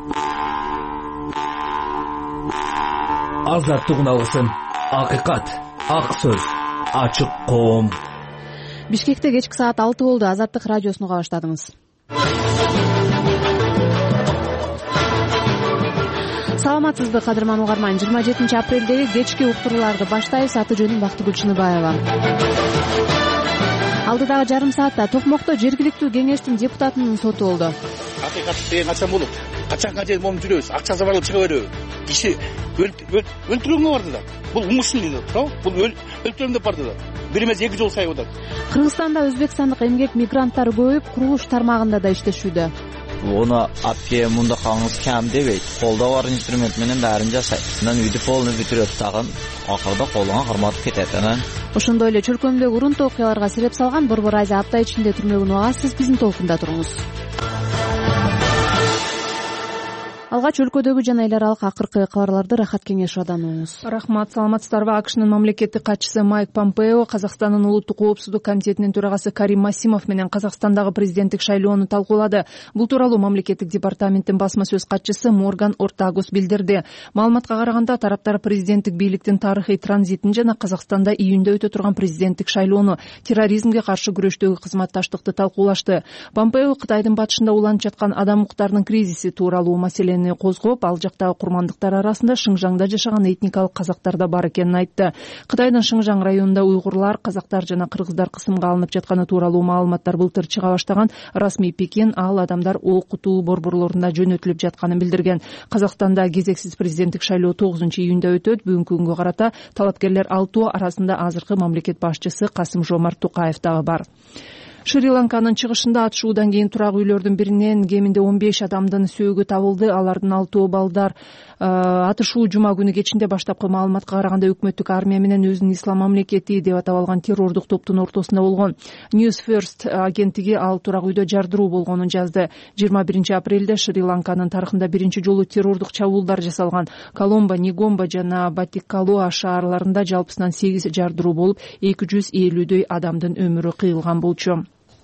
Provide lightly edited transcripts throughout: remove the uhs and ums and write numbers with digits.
Азаттык алгысын, акыйкат, ак сөз, ачык коом. Бишкекте кечки саат 6 болду. Азаттык радиосуну уга баштадыңыз. Саламатсызбы, кадырман угарман. 27 апрелдеги кечки уктурууларды баштайбыз. Аты жөнүм Бактыгүл Чыныбаева. Алдыдагы жарым саатта Токмокто жергиликтүү кеңештин депутатынын соту болду. Акыйкат деген качан болот? Качанга чейин момун жүрөбүз? Акчасы барлап чыга береби? Киши өлтүрүүгө барды да. Бул умышленный да, туура? Бул өлтүрөм деп барды да. Бир эмес 2 жол сайып атат. Кыргызстанда өзбекстандык эмгек мигранттары көбөйүп, курулуш тармагында да иштешүүдө. Оны апке мында каңыз кам дебейт. Колдо бар инструмент менен баарын жасайт. Анан үйдү полны бүтүрөт тагын акырда колуңа карматып кетет анан. Ошондой эле чөлкөмдөгү урунтуу окуяларга себеп салган Борбор Азия апта ичинде түрмөгүн угасыз. Биздин толкунда туруңуз. Алгач өлкөдөгү жана эл аралык акыркы кабарларды Рахат Кеңешовдон угуңуз. Рахмат, саламатсыздарбы? AQShnын мамлекеттик катчысы Майк Помпео Казакстандын улуттук коопсуздук комитетинин төрагасы Карим Масимов менен Казакстандагы президенттик шайлоону талкуулады. Бул тууралуу мамлекеттик департаменттин басма сөз катчысы Морган Ортагус билдирди. Маалыматка караганда, тараптар президенттик бийликтин тарыхый транзитин жана Казакстанда июнда өтө турган президенттик шайлоону, терроризмге каршы күрөштөгү кызматташтыкты талкуулашты. Помпео Кытайдын батышында уланып жаткан адам укуктарынын кризиси тууралуу маселени козгоп, ал жактагы курмандыктар арасында Шыңжаңда жашаган этникалык казактар да бар экенин айтты. Кытайдын Шыңжаң районунда уйгурлар, казактар жана кыргыздар кысымга алынып жатканы тууралуу маалыматтар былтыр чыга баштаган. Расмий Пекин ал адамдар окутуу борборлорунда жөнөтүлүп жатканын билдирген. Казакстанда кезексиз президенттик шайлоо 9-июнда өтөт. Бүгүнкү күнгө карата талапкерлер 6 арасында азыркы мамлекет башчысы Касым-Жомарт Токаев дагы бар. Шри-Ланканын чыгышында атышуудан кийин турак үйлөрдүн биринен кеминде 15 адамдын сөөгү табылды. Алардын 6 балдар. Атышуу жума күнү кечинде баштапкы маалыматка караганда өкмөттүк армия менен өзүнүн ислам мамлекети деп атап алган террордук топтун ортосунда болгон. News First агенттиги ал турак үйдө жардыруу болгонун жазды. 21 апрелде Шри-Ланканын тарыхында биринчи жолу террордук чабуулдар жасалган. Коломбо, Негомбо жана Батикалоа шаарларында жалпысынан 8 жардыруу болуп, 250дөй адамдын өмүрү кыйылган болчу.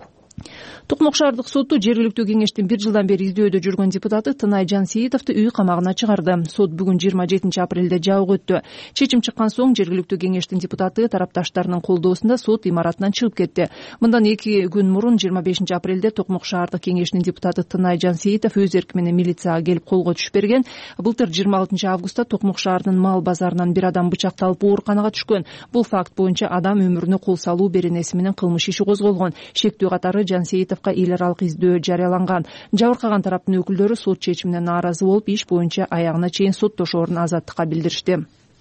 Токмок шаардык соту жергиликтүү кеңештин 1 жылдан бери издөөдө жүргөн депутаты Тынай Жансейитовду үй камагына чыгарды. Сот бүгүн 27 апрелде жабык өттү. Чечим чыккан соң жергиликтүү кеңештин депутаты тарапташтарынын колдоосунда сот имаратынан чыгып кетти. Мындан 2 күн мурун 25 апрелде Токмок шаардык кеңешинин депутаты Тынай Жансейитов өз эрки менен милицияга келип колго түшүп берген. Былтыр 26 августта Токмок шаарынын мал базарынан бир адам бычакталып ооруканага түшкөн. Бул факт боюнча адам өмүрүнө кол салуу беренеси менен кылмыш иши козголгон. Шектүү катары Жансейитовго эл аралык издөө жарыяланган. Жабыркаган тараптын өкүлдөрү сот чечимине нааразы болуп, иш боюнча аягына чейин соттошоорун азаттыкка билдиришти.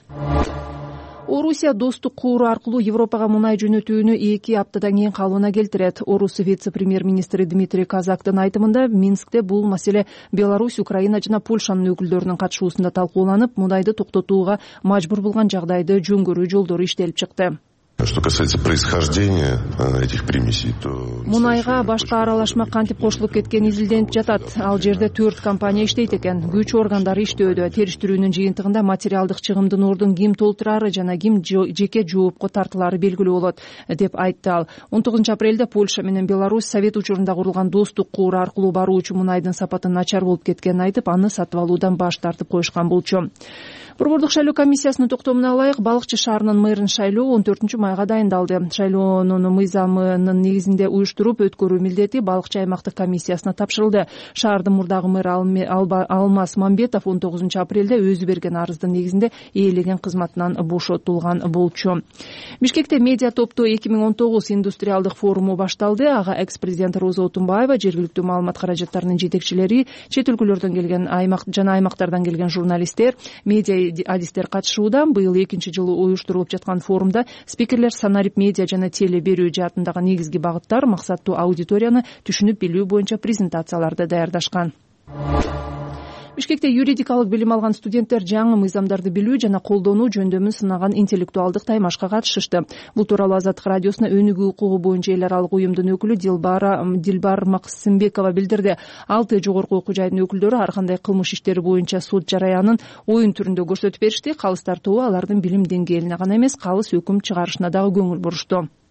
Орусия достук кууру аркылуу Европага мунай жөнөтүүнү 2 аптадан кийин калыбына келтирет. Орус вице-премьер-министри Дмитрий Казактын айтымында, Минскте бул маселе Беларусь, Украина жана Польшанын өкүлдөрүнүн катышуусунда талкууланып, мунайды токтотууга мажбур болгон жагдайды жөнгөрүү жолдору иштелип чыкты. Что касается происхождения этих примесей, то мунайга башка аралашма кантип кошулуп кеткени изилденип жатат. Ал жерде 4 компания иштейт экен. Күч органдары иштөөдө. Териштирүүнүн жыйынтыгында материалдык чыгымдын ордун ким толтурары жана ким жеке жоопко тартылары белгилүү болот, деп айтты ал. 19 апрелде Польша менен Беларусь Совет учурунда курулган достук кууру аркылуу баруучу мунайдын сапаты начар болуп кеткенин айтып, аны сатып алуудан баш тартып коюшкан болчу. Борбордук шайлоо комиссиясынын токтомуна ылайык Балыкчы шаарынын мэрин шайлоо 14 майга дайындалды. Шайлоонун мыйзамынын негизинде уюштуруп өткөрүү милдети Балыкчы аймактык комиссиясына тапшырылды. Шаардын мурдагы мэри Алмаз Мамбетов 19 апрелде өзү берген арыздын негизинде ээлеген кызматынан бошотулган болчу. Бишкекте медиа топту 2019 индустриалдык форуму башталды. Ага экс-президент Роза Отунбаева, жергиликтүү маалымат каражаттарынын жетекчилери, чет өлкөлөрдөн келген жана аймактардан келген журналисттер, медиа адистер катышууда. Быйыл 2-жылы уюштурулуп жаткан форумда спикерлер санарип медиа жана теле берүү жаатындагы негизги багыттар, максаттуу аудиторияны түшүнүп билүү боюнча презентацияларды даярдашкан. Бишкекте юридикалык билим алган студенттер жаңы мыйзамдарды билүү жана колдонуу жөндөмүн сынаган интеллектуалдык таймашка катышышты. Бул тууралуу Азаттык радиосуна өнүгүү укугу боюнча эл аралык уюмдун өкүлү Дилбар Максымбекова билдирди. 6 жогорку окуу жайдын өкүлдөрү ар кандай кылмыш иштери боюнча суд жараянын оюн түрүндө көрсөтүп беришти. Калыстар тобу алардын билим деңгээлине гана эмес, калыс өкүм чыгарышына дагы көңүл бурушту.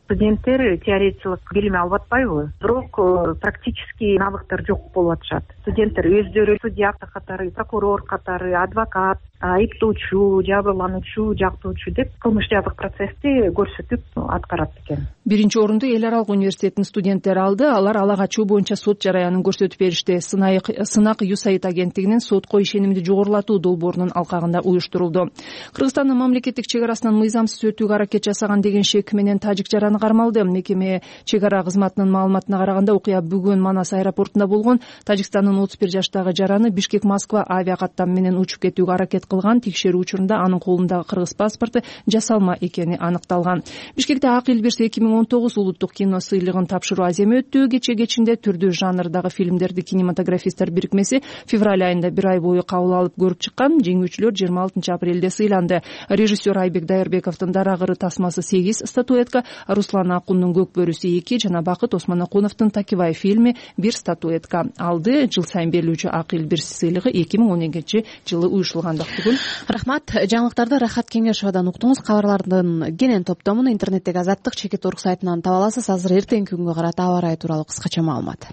студенттер теоретиялык билим алып атпайбы, бирок практический навыктар жок болуп атышат. Студенттер өздөрү судья катары, прокурор катары, адвокат, айыптоочу, жабырлануучу, жактоочу деп кылмыш жазык процессти көрсөтүп аткарат экен. Биринчи орунду Эл аралык университетинин студенттери алды. Алар ала качуу боюнча сот жараянын көрсөтүп беришти. Сынак USAID агенттигинин сотко ишенимди жогорулатуу долбоорунун алкагында уюштурулду. Кыргызстандын мамлекеттик чек арасынан мыйзамсыз өтүүгө аракет жасаган деген шек менен тажик жараны кармалды. Мекеме чек ара кызматынын маалыматына караганда окуя бүгүн Манас аэропортунда болгон. Тажикстандын 31 жаштагы жараны Бишкек-Москва авиакаттам менен учуп кетүүгө аракет кылган. Текшерүү учурунда анын колундагы кыргыз паспорту жасалма экени аныкталган. Бишкекте Ак Элбирс 2019 улуттук кино сыйлыгын тапшыруу аземи өттү. Кече кечинде түрдүү жанрдагы фильмдерди кинематографисттер бирикмеси февраль айында бир ай бою кабыл алып көрүп чыккан. Жеңүүчүлөр 26 апрелде сыйланды. Режиссер Айбек Дайырбековдун Дарагыры тасмасы 8 статуэтка, Руслан Акундун Көк бөрүсү 2 жана Бакыт Осмонакуновдун Такибай фильми 1 статуэтка алды. Жыл сайын берилүүчү Ак Элбирс сыйлыгы 2012 жылы уюштурулган. Рахмат. Жаңылыктарды Рахат Кеңешовадан уктуңуз. Кабарлардын кенен топтомун интернеттеги Азаттык Чекит Орг сайтынан таба аласыз. Азыр эртеңки күнгө карата аба ырайы тууралуу кыскача маалымат.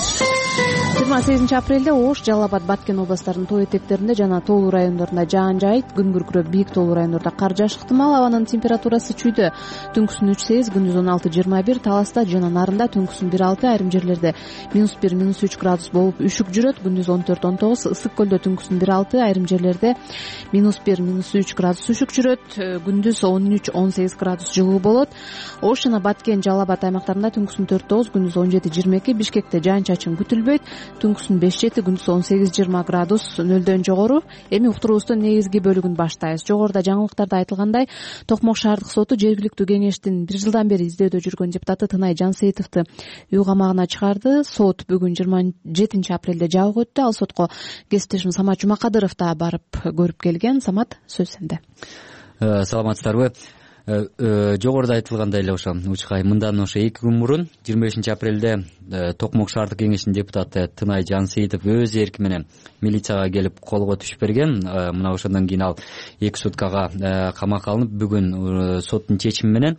28 апрелде Ош, Жалал Абад, Баткен областарынын тоо этектеринде жана тоолуу райондорунда жаан жаайт. Күн күркүрөп, бийик тоолуу райондордо кар жааш ыктымал. Абанын температурасы чүйдө. Түнкүсүн 3-8, күндүз 16-21, Таласта жана Нарында түнкүсүн 1-6, айрым жерлерде -1, -3 градус болуп үшүк жүрөт. Күндүз 14-19, Ысык көлдө түнкүсүн 1-6, айрым жерлерде -1, -3 градус үшүк жүрөт. Күндүз 13-18 градус жылуу болот. Ош жана Баткен, Жалал Абад аймактарында түнкүсүн 4-9, күндүз 17-22, Бишкекте жаан-чачын күтүлбөйт. Түнкүсүн 5-7, күндүз 18-20 градус, нөлдөн жогору. Эми уктуруубуздун негизги бөлүгүн баштайбыз. Жогоруда жаңылыктарда айтылгандай, Токмок шаардык соту жергиликтүү кеңештин 1 жылдан бери издөөдө жүргөн депутаты Тынай Жансейитовду үй камагына чыгарды. Сот бүгүн 27 апрелде жабык өттү. Ал сотко кесиптешим Самат Жумакадыров да барып көрүп келген. Самат, сөз сенде. Саламатсыздарбы? Жогоруда айтылгандай эле ошо Учкай мындан 2 күн мурун 25 апрелде Токмок шаардык кеңешинин депутаты Тынай Жансейитов өз эрки менен милицияга келип колго түшүп берген. Мына ошондон кийин ал 2 суткага камакка алынып, бүгүн соттун чечими менен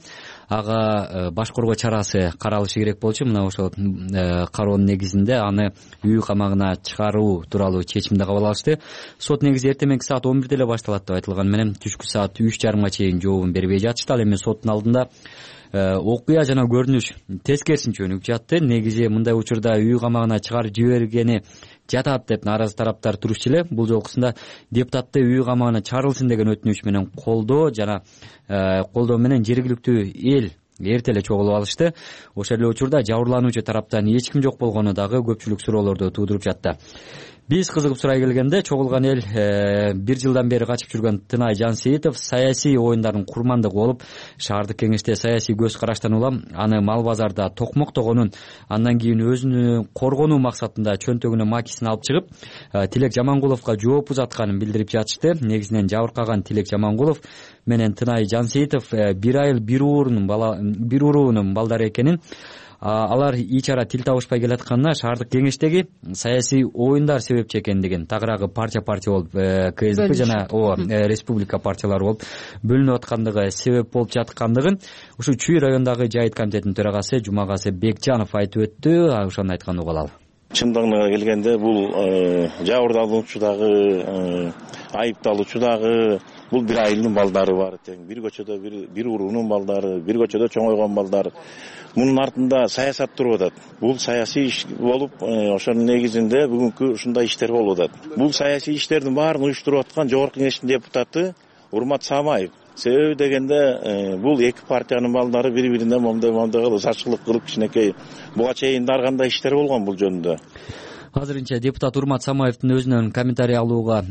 ага баш коргоо чарасы каралышы керек болчу. Мына ошол кароонун негизинде аны үй камагына чыгаруу тууралуу чечимди кабыл алышты. Сот негизи эртеменки саат 11де эле башталат деп айтылган менен түшкү саат 3:30 чейин жообун бербей жатышты. Ал эми соттун алдында окуя жана көрүнүш тескерисинче өнүгүп жатты. Негизи мындай учурда үй камагына чыгарып жибергени жатат деп нааразы тараптар турушчу эле. Бул жолкусунда депутатты үй камагына чыгарылсын деген өтүнүч менен колдоо жана колдоо менен жергиликтүү эл эрте эле чогулуп алышты. Ошол эле учурда жабырлануучу тараптан эч ким жок болгону дагы көпчүлүк суроолорду туудуруп жатты. Биз кызыгып сурай келгенде чогулган эл 1 жылдан бери качып жүргөн Тынай Жансейитов саясий оюндардын курмандыгы болуп, шаардык кеңеште саясий көз караштан улам аны мал базарда токмоктогонун, андан кийин өзүнү коргонуу максатында чөнтөгүнө макисин алып чыгып, Тилек Жамангуловго жооп узатканын билдирип жатышты. Негизинен жабыркаган Тилек Жамангулов менен Тынай Жансейитов 1 айыл бир уруунун балдары экенин, алар ичара тил табышпай келатканына шаардык кеңештеги саясий оюндар себепчи экендигин, тагыраагы партия болуп КСДП жана республика партиялары болуп бөлүнүп аткандыгы себеп болуп жаткандыгын ушу Чүй райондогу жайыт комитетинин төрагасы Жумагасы Бекжанов айтып өттү. Ошону айтканды угуп алалы. Чындыгына келгенде бул жабырдануучу дагы, айыпталуучу дагы бул бир айылдын балдары бар тең. Бир көчөдө бир уруунун балдары, бир көчөдө чоңойгон балдар. Мунун артында саясат туруп атат. Бул саясий иш болуп, ошонун негизинде бүгүнкү ушундай иштер болуп атат. Бул саясий иштердин баарын уюштуруп аткан Жогорку Кеңештин депутаты Урмат Самаев. Себеби дегенде бул эки партиянын балдары бири-бирине момдой кылып, сачкылык кылып кичинекей буга чейин ар кандай иштер болгон бул жөнүндө. Азырынча депутат Урмат Самаевдин өзүнөн комментарий алууга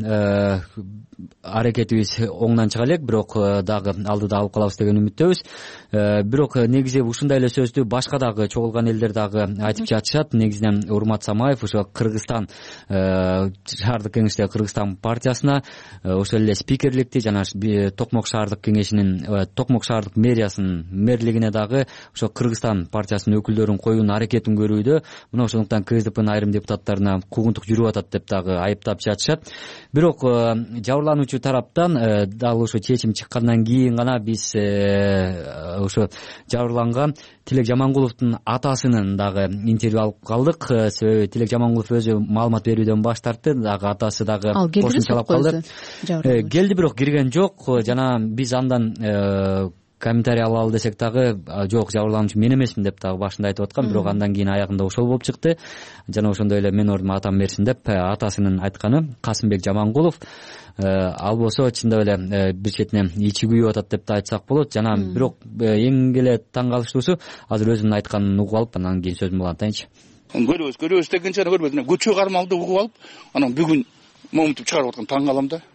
аракетибиз оңдон чыга элек, бирок дагы алдыда алып калабыз деген үмүттөбүз. Бирок негизи ушундай эле сөздү башка дагы чогулган элдер дагы айтып жатышат. Негизинен Урмат Самаев ошо Кыргызстан шаардык кеңештеги Кыргызстан партиясына ошол эле спикерликти жана Токмок шаардык кеңешинин Токмок шаардык мэриясынын мэрлигине дагы ошо Кыргызстан партиясынын өкүлдөрүн коюунун аракетин көрүүдө. Мына ошондуктан КСДПнын айрым депутаттары баштарына куугунтук жүрүп атат деп дагы айыптап жатышат. Бирок жабырлануучу тараптан дал ошо чечим чыккандан кийин гана биз ошо жабырланган Тилек Жамангуловдун атасынын дагы интервью алып калдык. Себеби Тилек Жамангулов өзү маалымат берүүдөн баш тартты, дагы атасы дагы кошумчалап калды. Келди, бирок кирген жок. Жана биз андан комментарий алалы десек дагы жок, жабырлануучу мен эмесмин деп дагы башында айтып аткан, бирок андан кийин аягында ошол болуп чыкты. Жана ошондой эле мен ордума атам берсин деп атасынын айтканы Касымбек Жамангулов. Ал болсо чындап эле бир четинен ичи күйүп атат деп да айтсак болот. Жана бирок эң эле таң калыштуусу азыр өзүнүн айтканын угуп алып, анан кийин сөзүмдү улантайынчы. Көрөбүз дегенче көрбөдүм. Көчө кармалды угуп алып, анан бүгүн момунтуп чыгарып аткан таң калам да.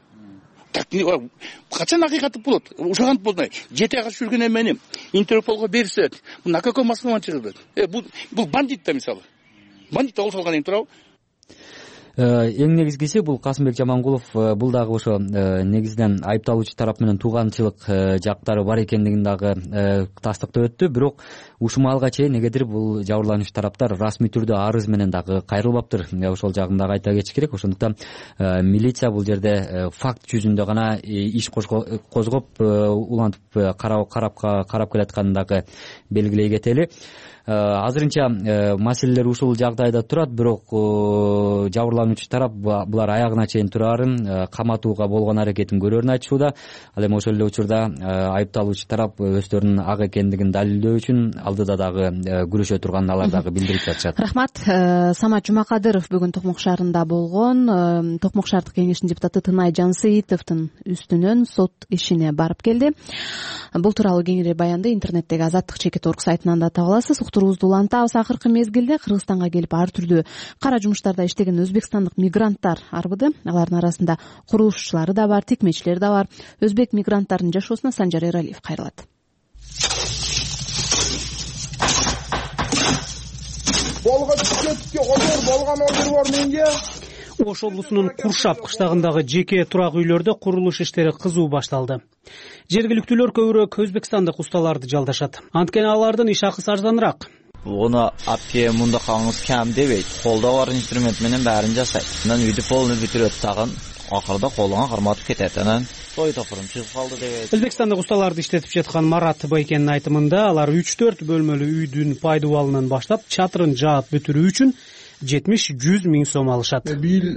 Качан акыйкаты болот? Ушаган болбой. Жете кашып жүргөн эмени Интерполго берсе, на каком основании чыгылды? Бул бандит да мисалы. Бандит ол салган эми турабы? Эң негизгиси бул Касымбек Жамангулов бул дагы ошо негизинен айыпталуучу тарап менен тууганчылык жактары бар экендигин дагы тастыктап өттү. Бирок ушул маалга чейин негедир бул жабырлануучу тараптар расмий түрдө арыз менен дагы кайрылбаптыр. Ошол жагын дагы айта кетиш керек. Ошондуктан милиция бул жерде факт жүзүндө гана иш козгоп улантып карап келатканын дагы белгилей кетели. Азырынча маселелер ушул жагдайда турат, бирок жабырлануучу тарап булар аягына чейин турарын, каматууга болгон аракетин көрөрүн айтышууда. Ал эми ошол эле учурда айыпталуучу тарап өздөрүнүн ак экендигин далилдөө үчүн алдыда дагы күрөшө турганын алар дагы билдирип жатышат. Рахмат. Самат Жумакадыров бүгүн Токмок шаарында болгон. Токмок шаардык кеңешинин депутаты Тынай Жансейитовдун үстүнөн сот ишине барып келди. Бул тууралуу кеңири баянды интернеттеги Азаттык чекит.org сайтынан да таба аласыз. Уктуруубузду улантабыз. Акыркы мезгилде Кыргызстанга келип ар түрдүү кара жумуштарда иштеген өзбекстандык мигранттар арбыды. Алардын арасында курулушчулары да бар, тикмечилер да бар. Өзбек мигранттарынын жашоосуна Санжар Эралиев кайрылат. Ош облусунун Куршап кыштагындагы жеке турак үйлөрдө курулуш иштери кызуу башталды. Жергиликтүүлөр көбүрөөк өзбекстандык усталарды жалдашат. Анткени алардын иш акысы арзаныраак. Уну апке мунда калыңыз кем дебейт. Колдо бар инструмент менен баарын жасайт. Анан үйдү полный бүтүрөт тагын. Акырда колуңа карматып кетет. Анан той топурум чыгып калды дебейт. Өзбекстандык усталарды иштетип жаткан Марат Байкенин айтымында алар 3-4 бөлмөлүү үйдүн пайдубалынан баштап чатырын жаап бүтүрүү үчүн 70-100 миң сом алышат.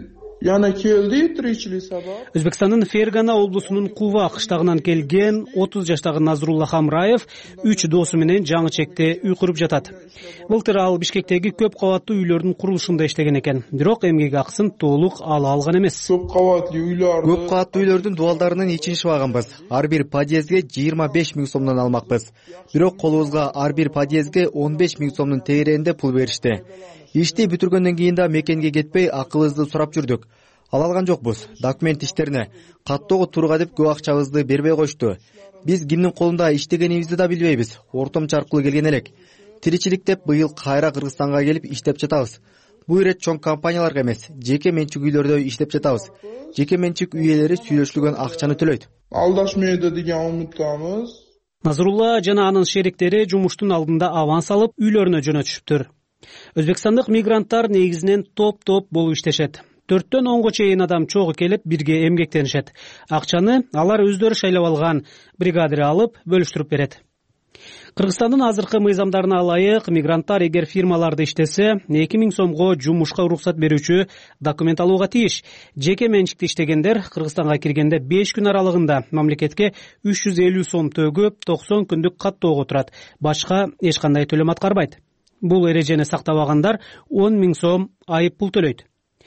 Өзбекстандын Фергана облусунун Кува кыштагынан келген 30 жаштагы Назрулла Хамраев 3 досу менен жаңы чекте үй куруп жатат. Былтыр ал Бишкектеги көп кабаттуу үйлөрдүн курулушунда иштеген экен. Бирок эмгек акысын толук ала алган эмес. Көп кабаттуу үйлөрдүн дубалдарынын ичин шыбаганбыз. Ар бир подъездге 25 миң сомдон алмакпыз. Бирок колубузга ар бир подъездге 15 миң сомдун тегерегинде пул беришти. Ишти бүтүргөндөн кийин да мекенге кетпей акылыбызды сурап жүрдүк. Ала алган жокпуз. Документ иштерине каттоого турга деп көп акчабызды бербей коюшту. Биз кимдин колунда иштегенибизди да билбейбиз. Ортомчу аркылуу келген элек. Тиричилик деп быйыл кайра Кыргызстанга келип иштеп жатабыз. Бул ирет чоң компанияларга эмес, жеке менчик үйлөрдө иштеп жатабыз. Жеке менчик үй ээлери сүйлөшүлгөн акчаны төлөйт. Алдашмайды деген умуттамыз. Назрулла жана анын шериктери жумуштун алдында аванс алып, үйлөрүнө жөнөтүшүптүр. Өзбекстандык мигранттар негизинен топ-топ болуп иштешет. 4-төн 10го чейин адам чогуу келип бирге эмгектенишет. Акчаны алар өздөрү шайлап алган бригадир алып бөлүштүрүп берет. Кыргызстандын азыркы мыйзамдарына ылайык мигранттар эгер фирмаларда иштесе 2000 сомго жумушка уруксат берүүчү документ алууга тийиш. Жеке менчикте иштегендер Кыргызстанга киргенде 5 күн аралыгында мамлекетке 350 сом төгүп 90 күндүк каттоого турат. Башка эч кандай төлөм аткарбайт. Бул эрежени сактабагандар 10 миң сом айып пул төлөйт.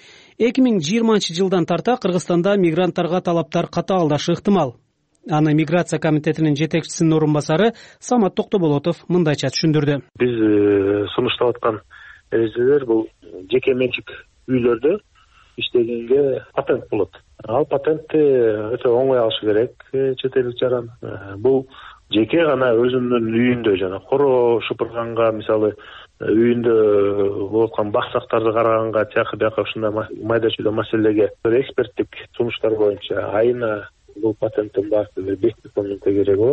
2020 жылдан тарта Кыргызстанда мигранттарга талаптар катаалдашы ыктымал. Аны миграция комитетинин жетекчисинин орун басары Самат Токтоболотов мындайча түшүндүрдү. Биз сунуштап аткан эрежелер бул жеке менчик үйлөрдө иштегенге патент болот. Ал патентти өтө оңой алыш керек чет элдик жаран. Бул жеке гана өзүнүн үйүндө жана коро шупурганга, мисалы үйүндө болуп аткан баксактарды караганга, тияка бияка ушундай майда чүйдө маселелерге эксперттик сунуштар боюнча айына бул патенттин баасы 5 сомдон тегереги болот.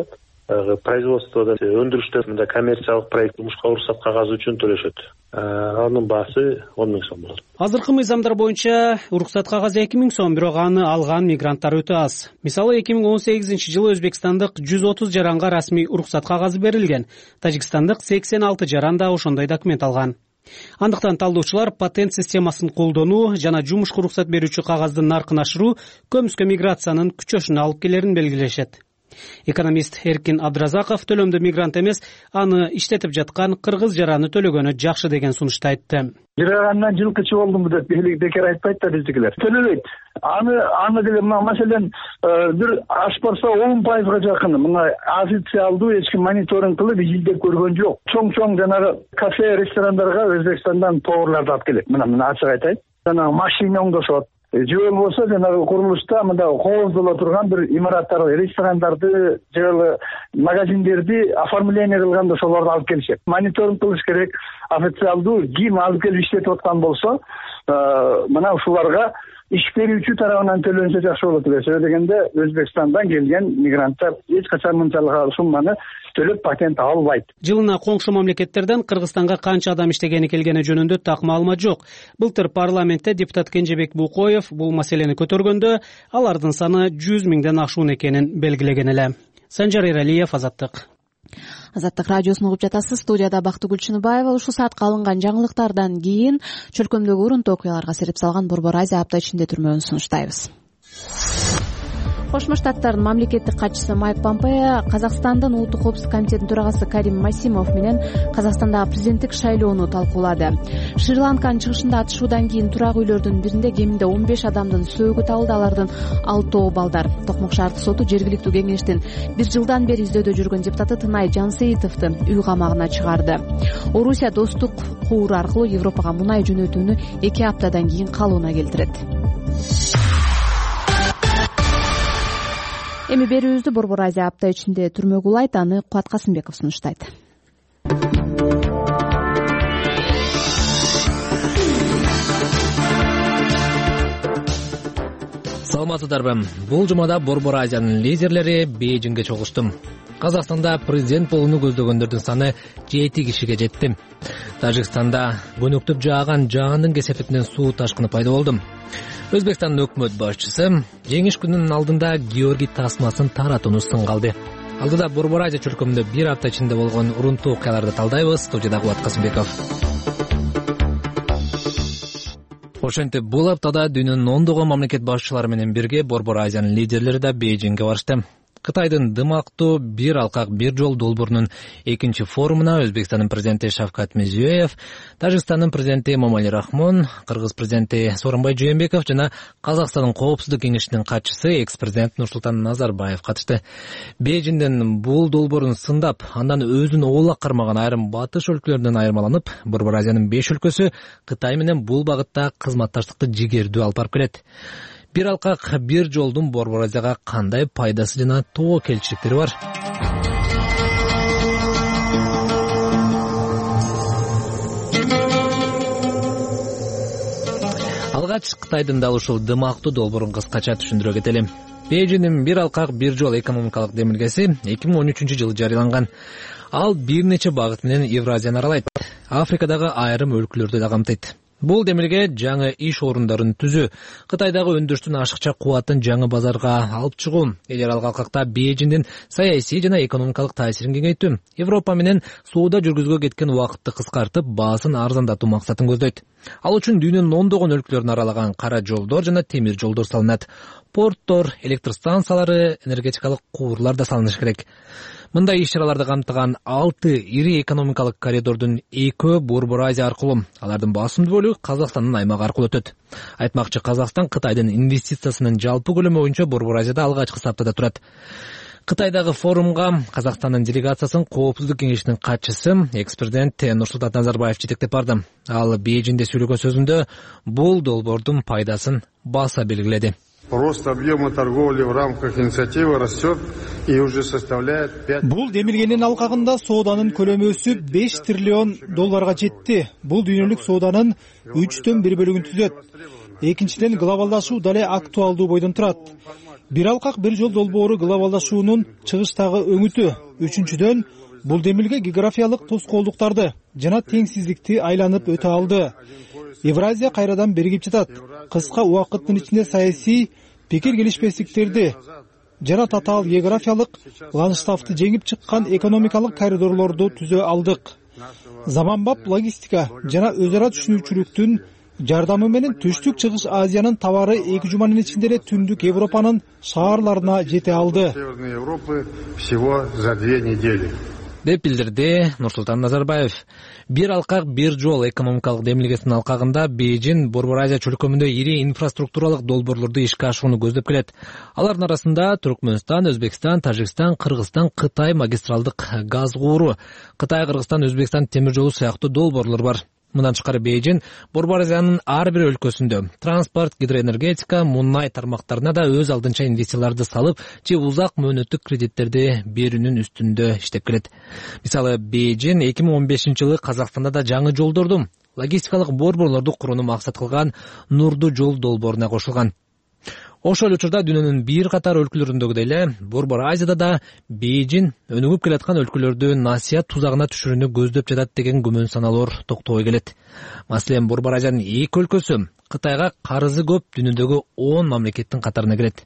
производстводо өндүрүштө мындай коммерциялык проект жумушка уруксат кагазы үчүн төлөшөт. Анын баасы 10 000 сом болот. Азыркы мыйзамдар боюнча уруксат кагазы 2 000 сом, бирок аны алган мигранттар өтө аз. Мисалы 2018-жылы Өзбекстандык 130 жаранга расмий уруксат кагазы берилген. Тажикстандык 86 жаран да ошондой документ алган. Андыктан талдоочулар патент системасын колдонуу жана жумушка уруксат берүүчү кагаздын наркын ашыруу көмүскө миграциянын күчөшүнө алып келерин белгилешет. Экономист Эркин Абдразаков төлөмдү мигрант эмес, аны иштетип жаткан кыргыз жараны төлөгөнү жакшы деген сунушту айтты. Жырагандан жылкычы болдумбу деп бекер айтпайт да биздикилер. Төлөбөйт. Аны деле маселен бир ашпарса 10%га жакын мына официалдуу эч ким мониторинг кылып изилдеп көргөн жок. Чоң жанагы кафе, ресторандарга Өзбекстандан товарларды алып келет. Мына ачык айтайын. Жанагы машина оңдошот. Же болбосо жанагы курулушта мында кооздоло турган бир имараттар, ресторандарды, же магазиндерди оформление кылганда ошолорду алып келишет. Мониторинг кылыш керек. Официалдуу ким алып келип иштетип аткан болсо, мына ушуларга иш берүүчү тарабынан төлөнсө жакшы болот эле. Себеби дегенде Өзбекстандан келген мигранттар эч качан мынчалык сумманы төлөп патент ала албайт. Жылына коңшу мамлекеттерден Кыргызстанга канча адам иштегени келгени жөнүндө так маалымат жок. Былтыр парламентте депутат Кенжебек Букоев бул маселени көтөргөндө алардын саны 100 000ден ашуун экенин белгилеген эле. Санжар Эралиев, Азаттык. Азаттык радиосун угуп жатасыз. Студияда Бактыгүл Чыныбаева. Ушул саатка алынган жаңылыктардан кийин чөлкөмдөгү урунтуу окуяларга сереп салган Борбор Азия апта ичинде түрмөгүн сунуштайбыз. Кошмо Штаттардын мамлекеттик катчысы Майк Помпео Казакстандын улуттук коопсуздук комитетинин төрагасы Карим Масимов менен Казакстандагы президенттик шайлоону талкуулады. Шри-Ланканын чыгышында атышуудан кийин турак үйлөрдүн биринде кеминде 15 адамдын сөөгү табылды. Алардын 6 балдар. Токмок шаардык соту жергиликтүү кеңештин 1 жылдан бери издөөдө жүргөн депутаты Тынай Жансейитовду үй камагына чыгарды. Орусия достук куур аркылуу Европага мунай жөнөтүүнү 2 аптадан кийин калыбына келтирет. Эми берүүбүздү Борбор Азия апта ичинде түрмөгү улайт, аны Кубат Касымбеков сунуштайт. Саламатсыздарбы? Бул жумада Борбор Азиянын лидерлери Бейжиңге чогулушту. Казакстанда президент болууну көздөгөндөрдүн саны 7 кишиге жетти. Тажикстанда көнүктүп жааган жаандын кесепетинен суу ташкыны пайда болду. Өзбекстандын өкмөт башчысы жеңиш күнүнүн алдында Георгий тасмасын таратууну сынга алды. Алдыда Борбор Азия чөлкөмүндө 1 апта ичинде болгон урунтуу окуяларды талдайбыз. Студияда Кубат Касымбеков. Ошентип бул аптада дүйнөнүн ондогон мамлекет башчылары менен бирге Борбор Азиянын лидерлери да Бейжиңге барышты. Кытайдын дымактуу бир алкак бир жол долбоорунун экинчи форумуна Өзбекстандын президенти Шавкат Мирзиёев, Тажикстандын президенти Эмомали Рахмон, Кыргыз президенти Сооронбай Жээнбеков жана Казакстандын коопсуздук кеңешинин катчысы экс-президент Нурсултан Назарбаев катышты. Бейжиңден бул долбоорун сындап, андан өзүн оолак кармаган айрым батыш өлкөлөрүнөн айырмаланып, Борбор Азиянын 5 өлкөсү Кытай менен бул багытта кызматташтыкты жигердүү алып барып келет. Бир алкак бир жолдун Борбор Азияга кандай пайдасы жана тобокелчиликтери бар? Алгач Кытайдын дал ушул дымактуу долбоорун кыскача түшүндүрө кетели. Бейжиңдин бир алкак бир жол экономикалык демилгеси 2013-жылы жарыяланган. Ал бир нече багыт менен Евразияны аралайт. Африкадагы айрым өлкөлөрдү да камтыйт. Бул демилге жаңы иш орундарын түзүү, Кытайдагы өндүрүштүн ашыкча кубатын жаңы базарга алып чыгуу, элер алкакта Бейжиңдин саясий жана экономикалык таасирин кеңейтүү, Европа менен сууда жүргүзгө кеткен убакытты кыскартып, баасын арзандатуу максатын көздөйт. Ал үчүн дүйнөнүн ондогон өлкөлөрүн аралаган кара жолдор жана темир жолдор салынат. Порттор, электр станциялары, энергетикалык куурлар да салыныш керек. Мындай иш-чараларды камтыган 6 ири экономикалык коридордун 2-өө Борбор Азия аркылуу, алардын басымдуу бөлүгү Казакстандын аймагы аркылуу өтөт. Айтмакчы, Казакстан Кытайдын инвестициясынын жалпы көлөмү боюнча Борбор Азияда алгачкы саптада турат. Кытайдагы форумга Казакстандын делегациясын коопсуздук кеңешинин катчысы экс-президент Нурсултан Назарбаев жетектеп барды. Ал Бейжиңде сөйлөгөн сөзүндө бул долбоордун пайдасын баса белгиледи. Рост объема торговли в рамках инициативы растет и уже составляет 5. Бул демилгенин алкагында сооданын көлөмү өсүп $5 триллион жетти. Бул дүйнөлүк сооданын 3/4 бөлүгүн түзөт. экинчиден глобалдашуу дале актуалдуу бойдон турат. Бир алкак бир жол долбоору глобалдашуунун чыгыштагы өңүтү. Үчүнчүдөн, бул демилге географиялык тоскоолдуктарды жана теңсиздикти айланып өтө алды. Евразия кайрадан биригип жатат. Кыска убакыттын ичинде саясий пикир келишпестиктерди жана татаал географиялык ландшафтты жеңип чыккан экономикалык коридорлорду түзө алдык. Заманбап логистика жана өз ара түшүнүүчүлүктүн жардамы менен Түштүк Чыгыш Азиянын товары 2 жуманын ичинде эле Түндүк Европанын шаарларына жете алды. Деп билдирди Нурсултан Назарбаев. Бир алкак бир жол экономикалык демилгесинин алкагында Бейжин Борбор Азия чөлкөмүндө ири инфраструктуралык долбоорлорду ишке ашырууну көздөп келет. Алардын арасында Түркмөнстан, Өзбекстан, Тажикстан, Кыргызстан, Кытай магистралдык газ кууру, Кытай, Кыргызстан, Өзбекстан темир жолу сыяктуу долбоорлор бар. Мындан тышкары Бейжин Борбор Азиянын ар бир өлкөсүндө транспорт, гидроэнергетика, мунай тармактарына да өз алдынча инвестицияларды салып, же узак мөөнөттүк кредиттерди берүүнүн үстүндө иштеп келет. Мисалы, Бейжин 2015-жылы Казакстанда да жаңы жолдорду, логистикалык борборлорду курууну максат кылган Нурдуу жол долбооруна кошулган. Ошол учурда дүйнөнүн бир катар өлкөлөрүндөгүдөй эле Борбор Азияда да Бейжин өнүгүп келаткан өлкөлөрдү насыят тузагына түшүрүүнү көздөп жатат деген күмөн саналоор токтобой келет. Маселен, Борбор Азиянын 2 өлкөсү Кытайга карызы көп дүйнөдөгү 10 мамлекеттин катарына кирет.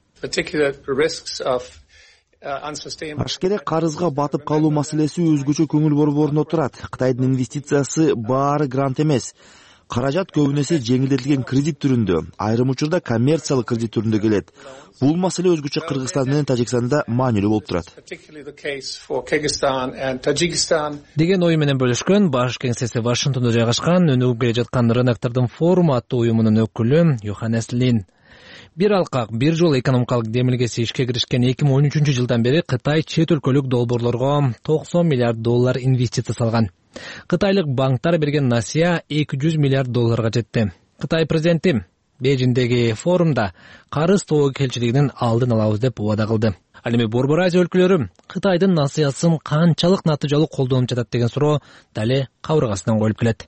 Ашкере карызга батып калуу маселеси өзгөчө көңүл борборуна турат. Кытайдын инвестициясы баары грант эмес. Каражат көбүнесе жеңилдетилген кредит түрүндө, айрым учурда коммерциялык кредит түрүндө келет. Бул маселе өзгөчө Кыргызстан менен Тажикстанда маанилүү болуп турат. Деген ой менен бөлүшкөн баш кеңсеси Вашингтондо жайгашкан өнүгүп келе жаткан рыноктордун форуму аттуу уюмунун өкүлү Йоханнес Лин. Бир алкак, бир жол экономикалык демилгеси ишке киришкен 2013-жылдан бери Кытай чет өлкөлүк долбоорлорго $90 миллиард инвестиция салган. Кытайлык банктар берген насыя $200 миллиард жетти. Кытай президенти Бейжиндеги форумда карыз тобокелчилигинин алдын алабыз деп убада кылды. Ал эми Борбор Азия өлкөлөрү Кытайдын насыясын канчалык натыйжалуу колдонуп жатат деген суроо дале кабыргасынан коюлуп келет.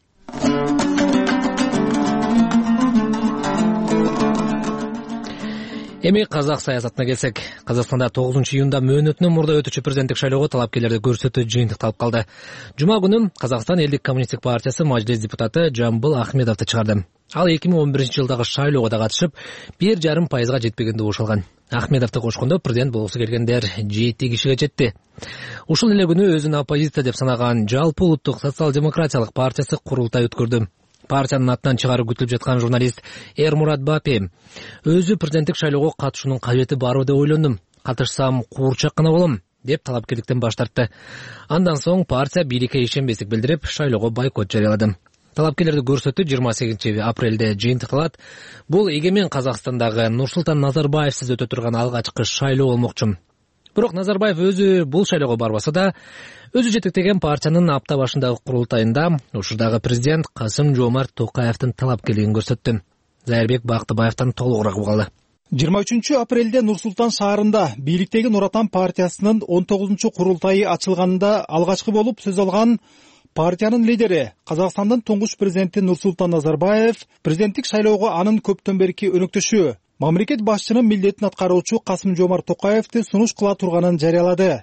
Эми казак саясатына келсек, Казакстанда 9-июнда мөөнөтүнөн мурда өтүүчү президенттик шайлоого талапкерлерди көрсөтүү жыйынтыкталып калды. Жума күнү Казакстан Элдик коммунисттик партиясы Мажлис депутаты Жамбыл Ахмедовду чыгарды. Ал 2011-жылдагы шайлоого да катышып, 1,5% жетпегенди ошолган. Ахмедовду кошкондо президент болгусу келгендер 7 кишиге жетти. Ушул эле күнү өзүн оппозиция деп санаган Жалпы улуттук социал-демократиялык партиясы курултай өткөрдү. Партиянын атынан чыгаруу күтүлүп жаткан журналист Эрмурат Бапи өзү президенттик шайлоого катышуунун кажети барбы деп ойлондум. Катышсам куурчак гана болом деп талапкерликтен баш тартты. Андан соң партия бийликке ишенбестик билдирип, шайлоого бойкот жарыялады. Талапкерлерди көрсөтүү 28 апрелде жыйынтыкталат. Бул эгемен Казакстандагы Нурсултан Назарбаевсиз өтө турган алгачкы шайлоо болмокчу. Бирок Назарбаев өзү бул шайлоого барбаса да, өзү жетектеген партиянын апта башындагы курултайында учурдагы президент Касым-Жомарт Токаевдин талапкерлигин көрсөттү. Зайырбек Бактыбаевден толугураак угалы. 23 апрелде Нур-Султан шаарында бийликтеги Нур Отан партиясынын 19 курултайы ачылганында алгачкы болуп сөз алган партиянын лидери, Казакстандын туңгуч президенти Нурсултан Назарбаев президенттик шайлоого анын көптөн берки өнөктөшү, мамлекет башчынын милдетин аткаруучу Касым-Жомарт Токаевди сунуш кыла турганын жарыялады.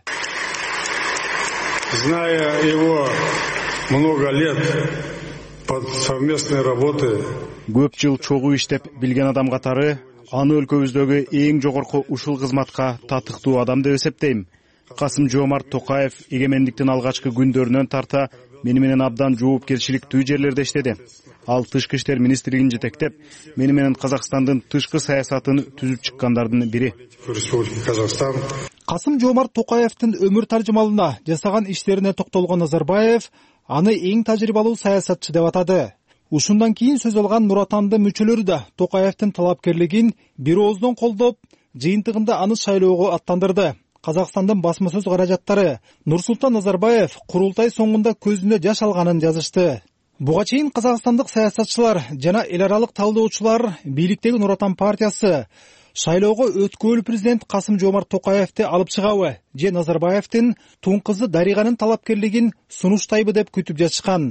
Зная его много лет под совместной работы. Көп жыл чогуу иштеп билген адам катары, аны өлкөбүздөгү эң жогорку ушул кызматка татыктуу адам деп эсептейм. Касым-Жомарт Токаев эгемендиктин алгачкы күндөрүнөн тарта мени менен абдан жоопкерчиликтүү жерлерде иштеди. Ал тышкы иштер министрлигин жетектеп, мени менен Казакстандын тышкы саясатын түзүп чыккандардын бири. Касым-Жомарт Токаевдин өмүр таржымалына жасаган иштерине токтолгон Назарбаев аны эң тажрыйбалуу саясатчы деп атады. Ушундан кийин сөз алган Нур Отандын мүчөлөрү да Токаевдин талапкерлигин бир ооздон колдоп, жыйынтыгында аны шайлоого аттандырды. Казакстандын басма сөз каражаттары Нурсултан Назарбаев курултай соңунда көзүнө жаш алганын жазышты. Буга чейин казакстандык саясатчылар жана эл аралык талдоочулар бийликтеги Нур Отан партиясы шайлоого өткөөлүү президент Касым-Жомарт Токаевди алып чыгабы же Назарбаевдин туң кызы Дариганын талапкерлигин сунуштайбы деп күтүп жатышкан.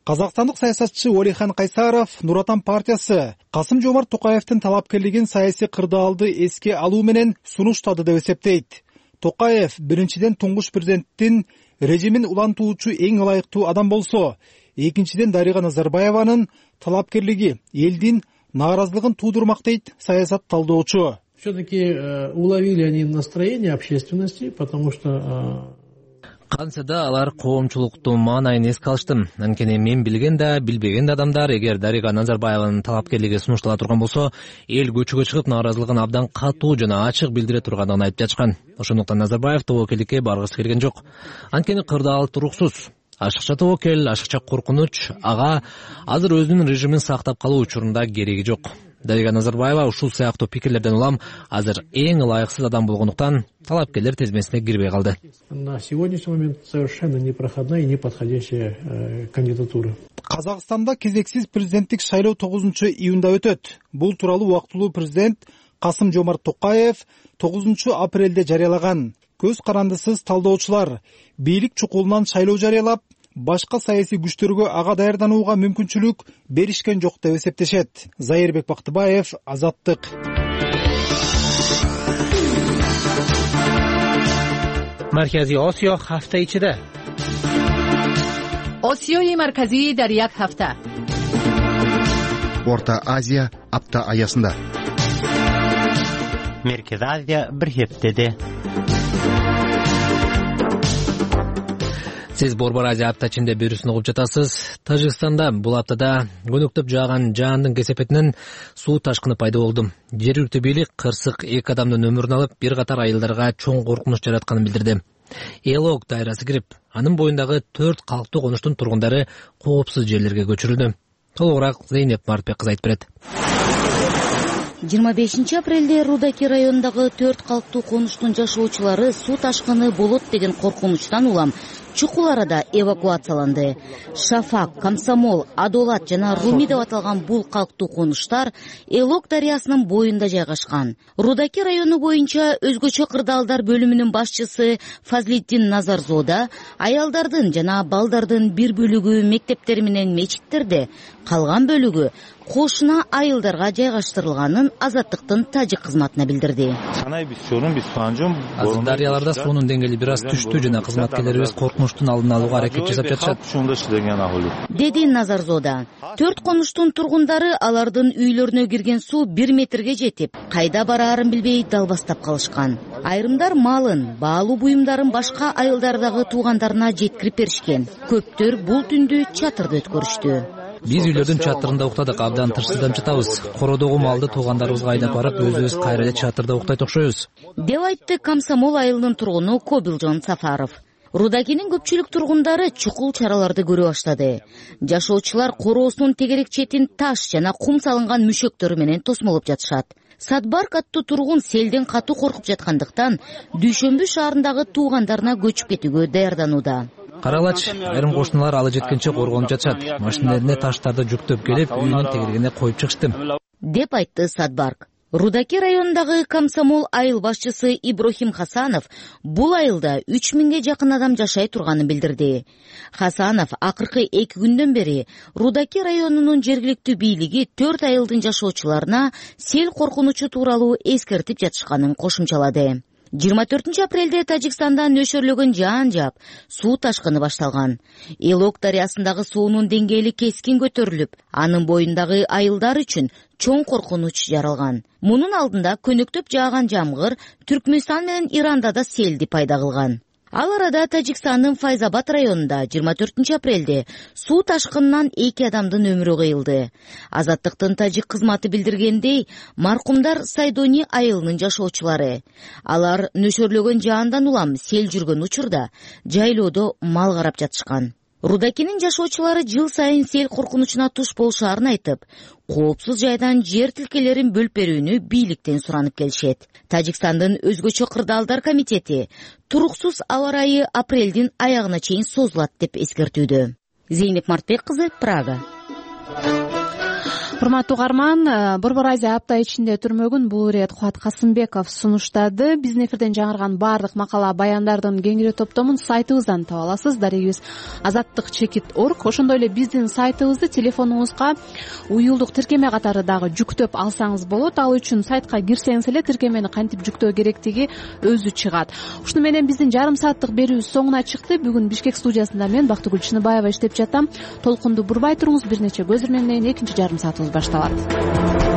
Казакстандык саясатчы Уалихан Кайсаров Нур Отан партиясы Касым-Жомарт Токаевдин талапкерлигин саясий кырдаалды эске алуу менен сунуштады деп эсептейт. Токаев биринчиден туңгуч президенттин режимин улантуучу эң ылайыктуу адам болсо, экинчиден Дарига Назарбаеванын талапкерлиги элдин нааразылыгын туудурмак дейт саясат талдоочу. Все-таки уловили они настроение общественности, потому что кантсе да алар коомчулуктун маанайын эске алышты. Анткени мен билген да, билбеген да адамдар эгер Дарига Назарбаеванын талапкерлиги сунуштала турган болсо, эл көчөгө чыгып нааразылыгын абдан катуу жана ачык билдире турганын айтып жатышкан. Ошондуктан Назарбаев тобокелдикке баргысы келген жок. Анткени кырдаал туруксуз. Ашыкча тобокел, ашыкча коркунуч ага азыр өзүнүн режимин сактап калуу учурунда кереги жок. Дарига Назарбаева ушул сыяктуу пикирлерден улам азыр эң ылайыксыз адам болгондуктан талапкерлер тизмесине кирбей калды. На сегодняшний момент совершенно непроходная и неподходящая кандидатура. Казакстанда кезексиз президенттик шайлоо 9-июнда өтөт. Бул тууралуу убактылуу президент Касым-Жомарт Токаев 9-апрелде жарыялаган. Көз карандысыз талдоочулар бийлик чукулунан шайлоо жарыялап, башка саясий күчтөргө ага даярданууга мүмкүнчүлүк беришкен жок деп эсептешет. Зайырбек Бактыбаев, Азаттык. Марказий Осиё ҳафта ичида. Осиёи марказӣ дар як ҳафта. Орта Азия апта аясында. Меркез Азия бир хептеде. Сиз Борбор Азия апта ичинде берүүсүн угуп жатасыз. Тажикстанда бул аптада көнөктөп жааган жаандын кесепетинен суу ташкыны пайда болду. Жергиликтүү бийлик кырсык 2 адамдын өмүрүн алып, бир катар айылдарга чоң коркунуч жаратканын билдирди. Элок дайрасы кирип, анын боюндагы 4 калктуу конуштун тургундары коопсуз жерлерге көчүрүлдү. Толугураак Зейнеп Мартбек кыз айтып берет. 25-апрелде Рудаки районундагы 4 калктуу конуштун жашоочулары суу ташкыны болот деген коркунучтан улам чукул арада эвакуацияланды. Шафак, Комсомол, Адолат жана Руми деп аталган бул калктуу конуштар Элок дарыясынын боюнда жайгашкан. Рудаки району боюнча өзгөчө кырдаалдар бөлүмүнүн башчысы Фазлиддин Назарзода аялдардын жана балдардын бир бөлүгү мектептер менен мечиттерде, калган бөлүгү кошуна айылдарга жайгаштырылганын Азаттыктын тажик кызматына билдирди. Азыр дарыяларда суунун деңгээли бир аз түштү жана кызматкерлерибиз коркунучтун алдын алууга аракет жасап жатышат, деди Назарзода. 4 конуштун тургундары алардын үйлөрүнө кирген суу 1 метрге жетип, кайда бараарын билбей далбастап калышкан. Айрымдар малын, баалуу буюмдарын башка айылдардагы туугандарына жеткирип беришкен. Көптөр бул түндү чатырда өткөрүштү. Биз үйлөрдүн чатырында уктадык, абдан тырсызданып жатабыз. Кородогу малды туугандарыбызга айдап барып, өзүбүз кайра эле чатырда уктайт окшойбуз, деп айтты Комсомол айылынын тургуну Кобилжон Сафаров. Рудакинин көпчүлүк тургундары чукул чараларды көрө баштады. Жашоочулар короосунун тегерек четин таш жана кум салынган мүшөктөрү менен тосмолоп жатышат. Садбарк аттуу тургун селден катуу коркуп жаткандыктан Дүйшөмбү шаарындагы туугандарына көчүп кетүүгө даярданууда. Каралач, айрым кошуналар алы жеткенче коргонуп жатышат. Машинелерине таштарды жүктөп келип, үйүнүн тегерегине коюп чыгышты, деп айтты Садбарк. Рудаки районундагы Комсомол айыл башчысы Иброхим Хасанов бул айылда 3000ге жакын адам жашай турганын билдирди. Хасанов акыркы 2 күндөн бери Рудаки районунун жергиликтүү бийлиги 4 айылдын жашоочуларына сел коркунучу тууралуу эскертип жатышканын кошумчалады. 24-апрелде Тажикстанда нөшөрлөгөн жаан жаап, суу ташкыны башталган. Элок дарыясындагы суунун деңгээли кескин көтөрүлүп, анын боюндагы айылдар үчүн чоң коркунуч жаралган. Мунун алдында көнөктөп жааган жамгыр Түркмөнстан менен Иранда да селди пайда кылган. Ал арада Тажикстандын Файзабад районунда 24-апрелде суу ташкынынан 2 адамдын өмүрү кыйылды. Азаттыктын тажик кызматы билдиргендей, маркумдар Сайдони айылынын жашоочулары. Алар нөшөрлөгөн жаандан улам сел жүргөн учурда жайлоодо мал карап жатышкан. Рудакинин жашоочулары жыл сайын сел коркунучуна туш болушаарын айтып, коопсуз жайдан жер тилкелерин бөлүп берүүнү бийликтен суранып келишет. Тажикстандын өзгөчө кырдаалдар комитети туруксуз аба ырайы апрелдин аягына чейин созулат деп эскертүүдө. Зейнеп Мартбек кызы, Прага. урматтуу угарман, Борбор Азия апта ичинде өтүрмөгүн бул ирет Кубат Касымбеков сунуштады. Биздин эфирден жаңырган баардык макала баяндардын кеңири топтомун сайтыбыздан таба аласыз. Дарегибиз azattik.org. Ошондой эле биздин сайтыбызды телефонуңузга уюлдук тиркеме катары дагы жүктөп алсаңыз болот. Ал үчүн сайтка кирсеңиз эле тиркемени кантип жүктөө керектиги өзү чыгат. Ушуну менен биздин жарым сааттык берүүбүз соңуна чыкты. Бүгүн Бишкек студиясында мен Бактыгүл Чыныбаева иштеп жатам. Толкунду бурбай туруңуз, бир нече көз ирмемден кийин экинчи жарым саатыбыз башталат.